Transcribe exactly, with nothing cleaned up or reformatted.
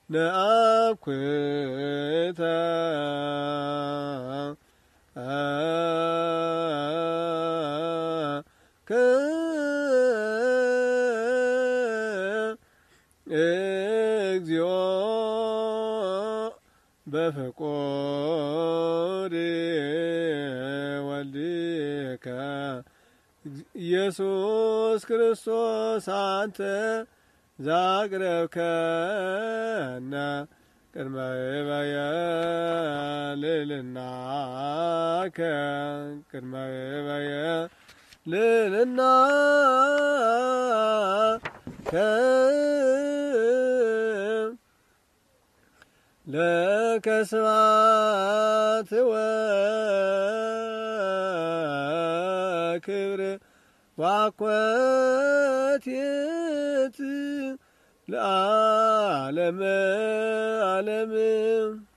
ነአኩታ እግዚኦ በፍቁር ወልድከ ኢየሱስ ክርስቶስ አንተ ዛቅረብከነ ቅድመ እበየ ልዕልናከ ቅድመ እበየ ልዕልናከ ለከ ስብሐት ወክብር ወአኮቴት ለዓለመ ዓለም